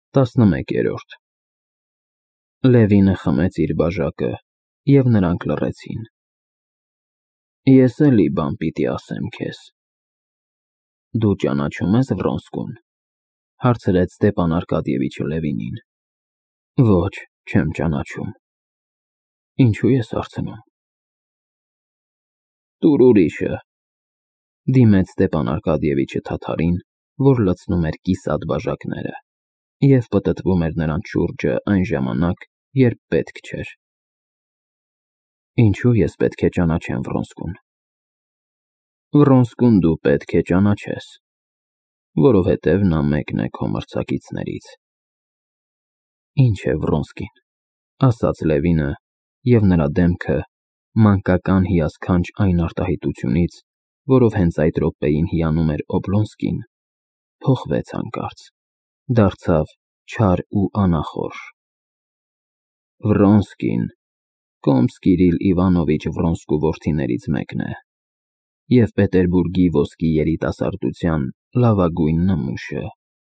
11-րդ Լևինը խմեց իր բաժակը, և նրանք լռեցին։ Ես էլի բան պիտի ասեմ քեզ։ Դու ճանաչում ես Վրոնսկուն, հարցրեց Ստեփան Արկադիևիչը Լևինին։ Ոչ, չեմ ճանաչում։ Ինչու ես հարցնում։ Տուր ուրիշը, դիմեց Ստեփան Արկադիևիչը թաթարին, որ լցնում էր կիսատ բաժակները, և պտտվում էր նրանց շուրջը այն ժամանակ, երբ պետք չէր։ Ինչու ես պետք է ճանաչեմ Վրոնսկուն։ Վրոնսկուն դու պետք է ճանաչես, որովհետև նա մեկն է քո մրցակիցներից։ Ինչ է Վրոնսկին, ասաց Լևինը, և նրա դեմքը, մանկական հիասքանչ այն արտահայտությունից, որով հենց այդ րոպեին հիանում էր Օբլոնսկին, փոխվեց հանկարծ, դարձավ չար ու անախորժ։ Վրոնսկին Կոմս Կիրիլ Իվանովիչ Վրոնսկու որդիներից մեկն է, և Պետերբուրգի ոսկի երիտասարդության լավագույն նմուշը։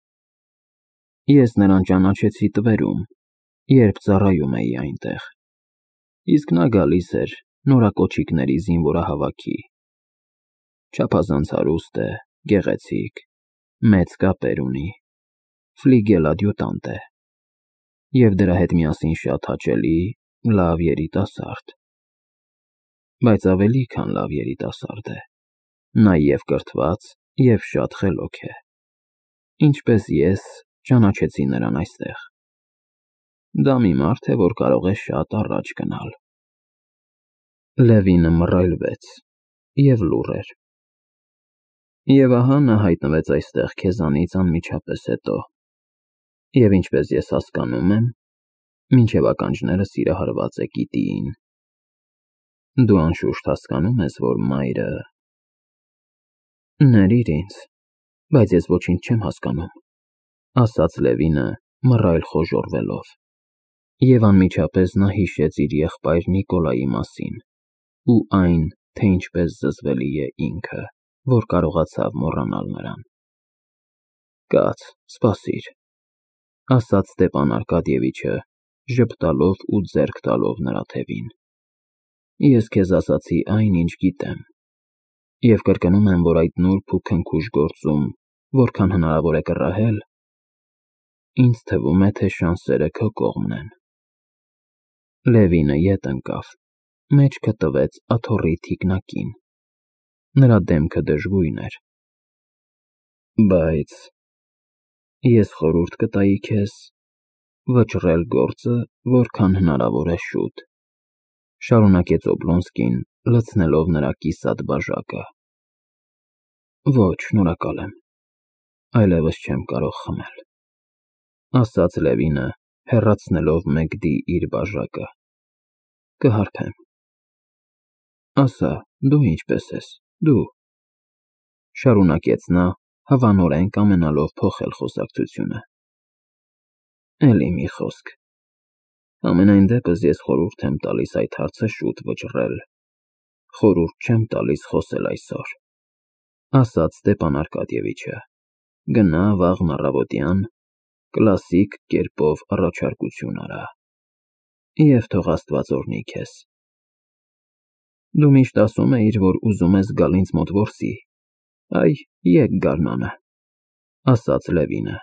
Ես նրան ճանաչեցի Տվերում, երբ ծառայում էի այնտեղ, իսկ նա գալիս էր նորակոչիկների զինվորահավաքի։ Չափազանց հարուստ է, գեղեցիկ, մեծ կապեր ունի, ֆլիգել ադյուտանտ է, և դրա հետ միասին շատ հաճելի, լավ երիտասարդ։ Բայց ավելի քան լավ երիտասարդ է, նա և կրթված, և շատ խելոք է, ինչպես ես ճանաչեցի նրան այստեղ։ Դա մի մարդ է, որ կարող է շատ առաջ գնալ։ Լևինը մռայլվեց և լուռ էր։ Եվ ահա նա հայտնվեց այստեղ քեզանից անմիջապես հետո, և ինչպես ես հասկանում եմ, մինչև ականջները սիրահարված է գիտիին։ Դու անշուշտ հասկանում ես, որ մայրը… Ներիր ինձ, բայց ես ոչինչ չեմ հասկանում, ասաց Լևինը մռայլ խոժոռվելով, և անմիջապես նա հիշեց իր եղբայր Նիկոլայի մասին ու այն, թե ինչպես զզվելի է ինքը, որ կարողացավ մոռանալ նրան։ Կաց, սպասիր, ասաց Ստեփան Արկադիևիչը, ժպտալով ու ձեռք տալով նրա թևին։ Ես քեզ ասացի այն, ինչ գիտեմ, և կրկնում եմ, որ այդ նուրբ ու քնքուշ գործում, որքան հնարավոր է կռահել, ինձ թվում է, թե շանսերը քո կողմն են։ Լևինը ետ ընկավ, մեջքը տվեց աթոռի թիկնակին։ Նրա դեմքը դժգույն էր։ Բայց ես խորհուրդ կտայի քեզ վճռել գործը որքան հնարավոր է շուտ, շարունակեց Օբլոնսկին, լցնելով նրա կիսատ բաժակը։ Ոչ, շնորհակալ եմ, այլևս չեմ կարող խմել, ասաց Լևինը, հեռացնելով մեգդի իր բաժակը։ Կհարբեմ։ Ասա, դու ինչպես ես, դու, շարունակեց նա, հավանորեն կամենալով փոխել խոսակցությունը։ Էլի մի խոսք։ Համենայն դեպս ես խորհուրդ եմ տալիս այդ հարցը շուտ վճռել, խորհուրդ չեմ տալիս խոսել այսօր, ասաց Ստեփան Արկադիևիչը։ Գնա վաղն առավոտյան, կլասիկ կերպով առաջարկություն արա, և թող Աստված օրհնի քեզ։ Դու միշտ ասում էիր, որ ուզում ես գալ ինձ մոտ որսի, այ, եկ գարնանը, ասաց Լևինը։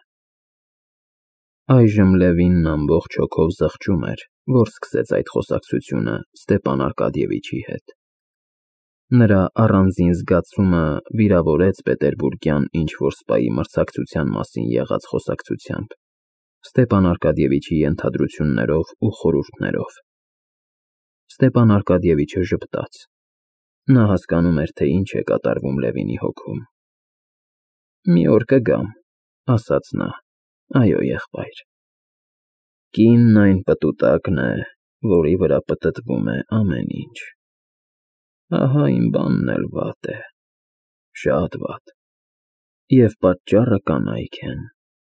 Այժմ Լևինն ամբողջ հոգով զղջում էր, որ սկսեց այդ խոսակցությունը Ստեփան Արկադիևիչի հետ։ Նրա առանձին զգացումը վիրավորեց պետերբուրգյան ինչ-որ սպայի մրցակցության մասին եղած խոսակցությամբ, Ստեփան Արկադիևիչի ենթադրություններով ու խորհուրդներով։ Ստեփան Արկադիևիչը ժպտաց։ Նա հասկանում էր, թե ինչ է կատարվում Լևինի հոգում։ Մի օր կգամ, ասաց նա, այո, եղբայր։ Կինն այն պտուտակն է, որի վրա պտտվում է ամեն ինչ։ Ահա իմ բանն էլ վատ է, շատ վատ, և պատճառը կանայք են։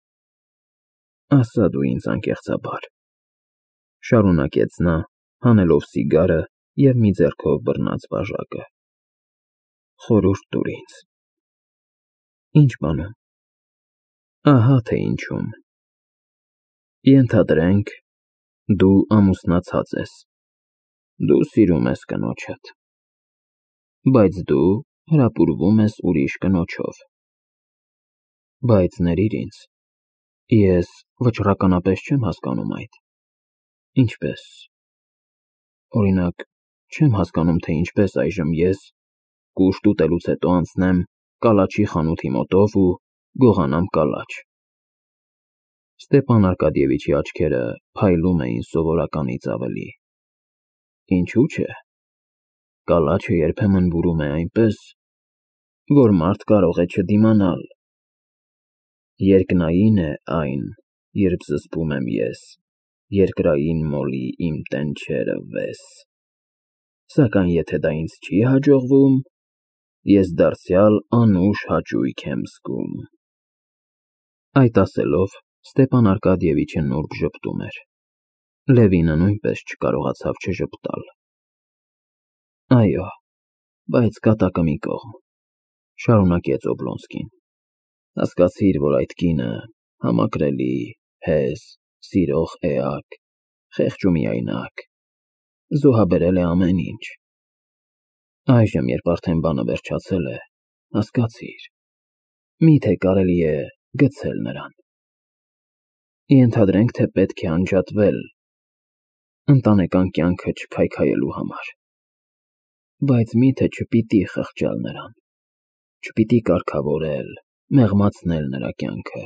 Ասա դու ինձ անկեղծաբար, շարունակեց նա, հանելով սիգարը և մի ձեռքով բռնած բաժակը։ Խորհուրդ տուր ինձ։ Ինչ բանում։ Ահա թե ինչում։ Ենթադրենք, դու ամուսնացած ես, դու սիրում ես կնոջդ, բայց դու հրապուրվում ես ուրիշ կնոջով, բայց ներիր ինձ, ես վճռականապես չեմ հասկանում այդ, ինչպես, օրինակ, չեմ հասկանում, թե ինչպես այժմ ես կուշտ ուտելուց հետո անցնեմ կալաչի խանութի մոտով ու գողանամ կալաչ։ Ստեպան Արկադիևիչի աչքերը փայլում էին սովորականից ավելի։ Ինչու՞ չէ։ Կալաչը երբեմն բուրում է այնպես, որ մարդ կարող է չդիմանալ։ Երկնային է այն, երբ զսպում եմ ես, երկրային մոլի իմ տենչերը վես, սակայն եթե դա ինձ չի հաջողվում, ես դարձյալ անուշ հաճույք եմ զգում։ Այդ ասելով, Ստեպան Արկադիևիչը նուրբ ժպտում էր։ Լևինը նույնպես չկարողացավ չժպտալ։ Այո, բայց կատակը մի կողմ, շարունակեց Օբլոնսկին, հասկացիր, որ այդ կինը համակրելի, հեզ, սիրող էակ, խեղճ ու միայնակ, զոհաբերել է ամեն ինչ։ Այժմ, երբ արդեն բանը վերջացել է, հասկացիր, միթե կարելի է գցել նրան։ Ենթադրենք, թե պետք է անջատվել ընտանեկան կյանքը չքայքայելու համար, բայց միթե չպիտի խղճալ նրան, չպիտի կարգավորել, մեղմացնել նրա կյանքը։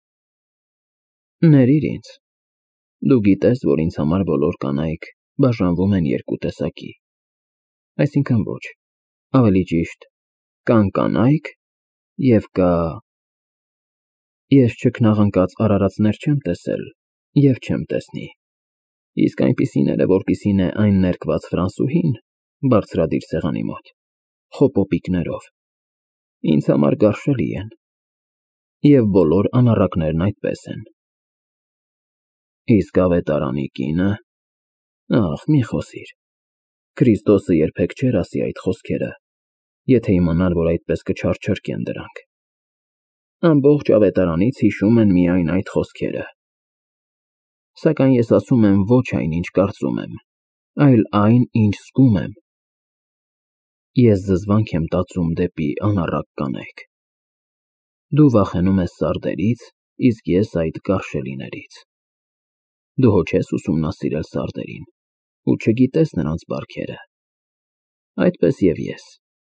Ներիր ինձ, դու գիտես, որ ինձ համար բոլոր կանայք բաժանվում են երկու տեսակի, այսինքն ոչ, ավելի ճիշտ, կան կանայք և կա… Ես չքնաղնկած արարածներ չեմ տեսել և չեմ տեսնի, իսկ այնպիսիները, որպիսին է այն ներկված Ֆրանսուհին, բարձրադիր սեղանի մոտ, խոպոպիկներով, ինձ համար գարշելի են, և բոլոր անառակներն այդպես են։ Իսկ ավետարանի կինը… Ախ, մի խոսիր, Քրիստոսը երբեք չէր ասի այդ խոսքերը, եթե իմանար, որ այդպես կչարչրկեն դրանք։ Ամբողջ ավետարանից հիշում են միայն այդ խոսքերը։ Սակայն ես ասում եմ ոչ այն, ինչ կարծում եմ, այլ այն, ինչ զգում եմ։ Ես զզվանք եմ տածում դեպի անառակ կանայք։ Դու վախենում ես սարդերից, իսկ ես այդ գարշելիներից։ Դու հո չես ուսումնասիրել սարդերին ու չգիտես նրանց բարքերը։ Այդպես և ես։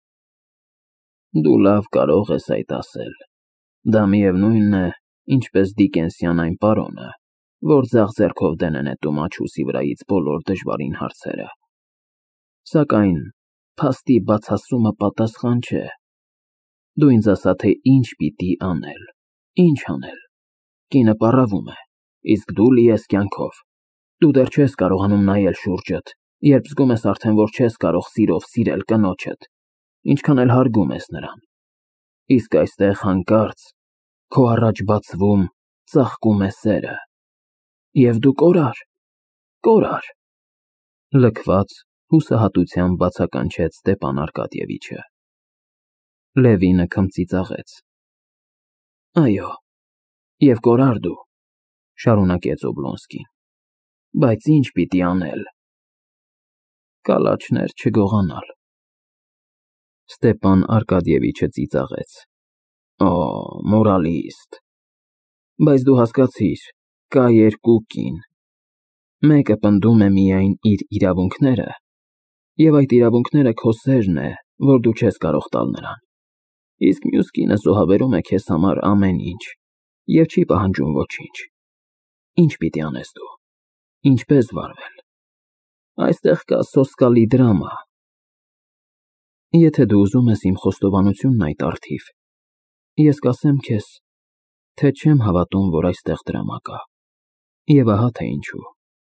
Դու լավ կարող ես այդ ասել։ Դա միևնույնն է, ինչպես Դիկենսյան այն պարոնը, որ ձախ ձեռքով դեն է նետում աչուսի վրայից բոլոր դժվարին հարցերը։ Սակայն փաստի բացասումը պատասխան չէ։ Դու ինձ ասա, թե ինչ պիտի անել, ինչ անել։ Կինը պառավում է, իսկ դու լի ես կյանքով։ Դու դեռ չես կարողանում նայել շուրջդ, երբ զգում ես արդեն, որ չես կարող սիրով սիրել կնոջդ, ինչքան էլ հարգում ես նրան։ Իսկ այստեղ հանկարծ քո առաջ բացվում, ծաղկում է սերը։ Եվ դու կորար, կորար։ Լքված հուսահատությամբ բացականչեց Ստեպան Արկադիևիչը։ Լևինը քմծիծաղեց։ Այո, և կորար դու, շարունակեց Օբլոնսկին, բայց ինչ պիտի անել։ Կալաչներ չգողանալ։ Ստեպան Արկադիևիչը ծիծաղեց։ Օ, մորալիստ։ Բայց դու հասկացիր, կա երկու կին։ Մեկը պնդում է միայն իր իրավունքները, և այդ իրավունքները քո սերն է, որ դու չես կարող տալ նրան։ Իսկ մյուս կինը զոհաբերում է քեզ համար ամեն ինչ և չի պահանջում ոչինչ։ Ինչ պիտի անես դու, ինչպես վարվել։ Այստեղ կա սոսկալի դրամա։ Եթե դու ուզում ես իմ խոստովանությունն այդ առթիվ, ես կասեմ քեզ, թե չեմ հավատում, որ այստեղ դրամա կա, և ահա թե ինչու։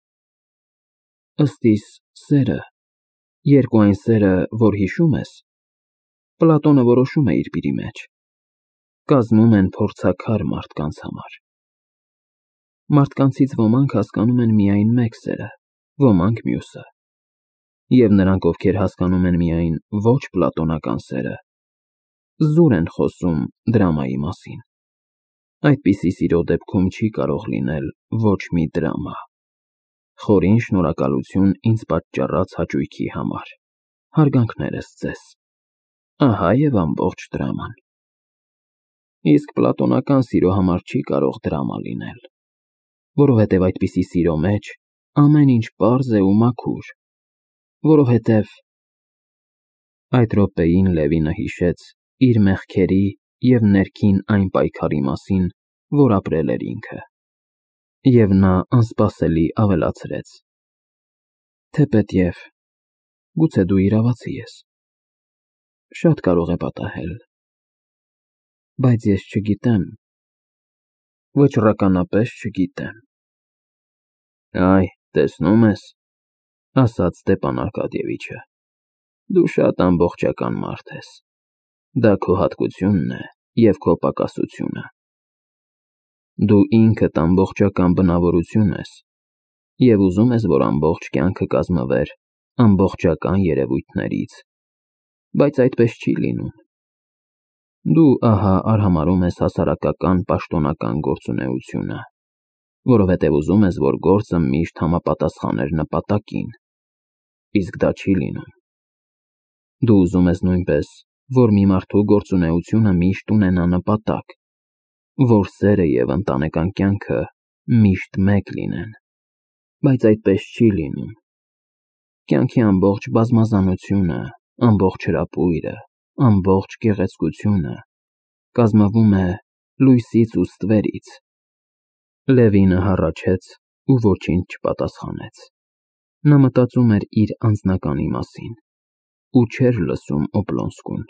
Ըստ իս, սերը, երկու այն սերը, որ հիշում ես, Պլատոնը որոշում է իր պիրի մեջ, կազմում են փորձաքար մարդկանց համար։ Մարդկանցից ոմանք հասկանում են միայն մեկ սերը, ոմանք մյուսը, և նրանք, ովքեր հասկանում են միայն ոչ պլատոնական սերը, զուր են խոսում դրամայի մասին։ Այդպիսի սիրո դեպքում չի կարող լինել ոչ մի դրամա։ Խորին շնորհակալություն ինձ պատճառած հաճույքի համար։ Հարգանքներս ձեզ։ Ահա և ամբողջ դրաման։ Իսկ պլատոնական սիրո համար չի կարող դրամա լինել, որովհետև այդպիսի սիրո մեջ ամեն ինչ պարզ է ու մաքուր, որովհետև… Այդ րոպեին Լևինը հիշեց իր մեղքերի և ներքին այն պայքարի մասին, որ ապրել էր ինքը, և նա անսպասելի ավելացրեց. Թեպետև գուցե դու իրավացի ես, շատ կարող է պատահել, բայց ես չգիտեմ, վճռականապես չգիտեմ։ Այ, տեսնում ես, ասաց Ստեպան Արկադիևիչը, դու շատ ամբողջական մարդ ես, դա քո հատկությունն է և քո պակասությունը։ Դու ինքդ ամբողջական բնավորություն ես և ուզում ես, որ ամբողջ կյանքը կազմվեր ամբողջական երևույթներից, բայց այդպես չի լինում։ Դու ահա արհամարհում ես հասարակական պաշտոնական գործունեությունը, որովհետև ուզում ես, որ գործը միշտ համապատասխաներ նպատակին, իսկ դա չի լինում։ Դու ուզում ես նույնպես, որ մի մարդու գործունեությունը միշտ ունենա նպատակ, որ սերը և ընտանեկան կյանքը միշտ մեկ լինեն, բայց այդպես չի լինում։ Կյանքի ամբողջ բազմազանությունը, ամբողջ հրապույրը, ամբողջ գեղեցկությունը կազմվում է լույսից ու ստվերից։ Լևինը հառաչեց ու ոչինչ չպատասխանեց։ Նա մտածում էր իր անձնականի մասին ու չէր լսում Օբլոնսկուն։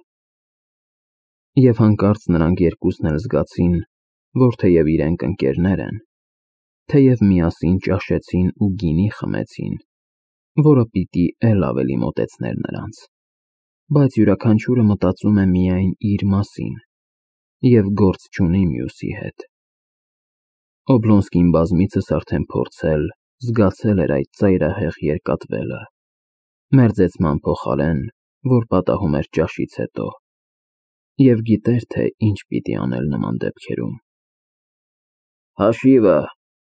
Եվ հանկարծ նրանք երկուսն էլ զգացին, որ թեև իրենք ընկերներ են, թեև միասին ճաշեցին ու գինի խմեցին, որը պիտի էլ ավելի մոտեցներ նրանց, բայց յուրաքանչյուրը մտածում է միայն իր մասին և գործ չունի մյուսի հետ։ Օբլոնսկին բազմիցս արդեն փորձել, զգացել էր այդ ծայրահեղ երկաթվելը, մերձեցման փոխարեն, որ պատահում էր ճաշից հետո, և գիտեր, թե ինչ պիտի անել նման դեպքերում։ Հաշիվը,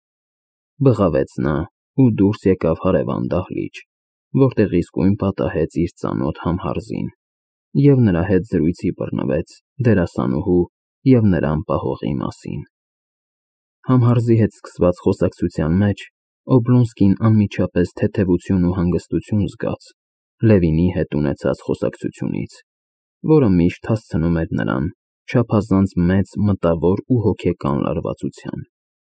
բղավեց նա ու դուրս եկավ հարևան դահլիճ, որտեղ իսկույն պատահեց իր ծանոթ Համհարզին և նրա հետ զրույցի բռնվեց դերասանուհու և նրան պահողի մասին։ Համհարզի հետ սկսված խոսակցության մեջ Օբլոնսկին անմիջապես թեթևություն ու հանգստություն զգաց Լևինի հետ ունեցած խոսակցությունից, որը միշտ հասցնում էր նրան չափազանց մեծ մտավոր ու հոգեկան լարվածության։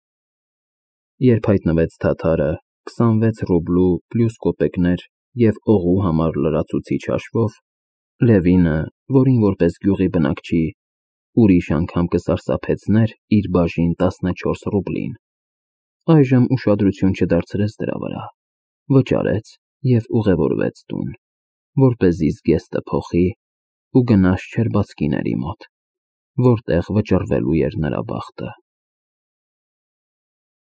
Երբ հայտնվեց Թաթարը 26 ռուբլու պլյուս կոպեկներ և օղու համար լրացուցիչ հաշվով, Լևինը, որին որպես գյուղի բնակչի ուրիշ անգամ կսարսափեցներ իր բաժին 14 ռուբլին, այժմ ուշադրություն չդարձրեց դրա վրա, վճարեց և ուղևորվեց տուն, որպեսզի զգեստը փոխի ու գնաց Շչերբացկիների մոտ, որտեղ վճռվելու էր նրա բախտը։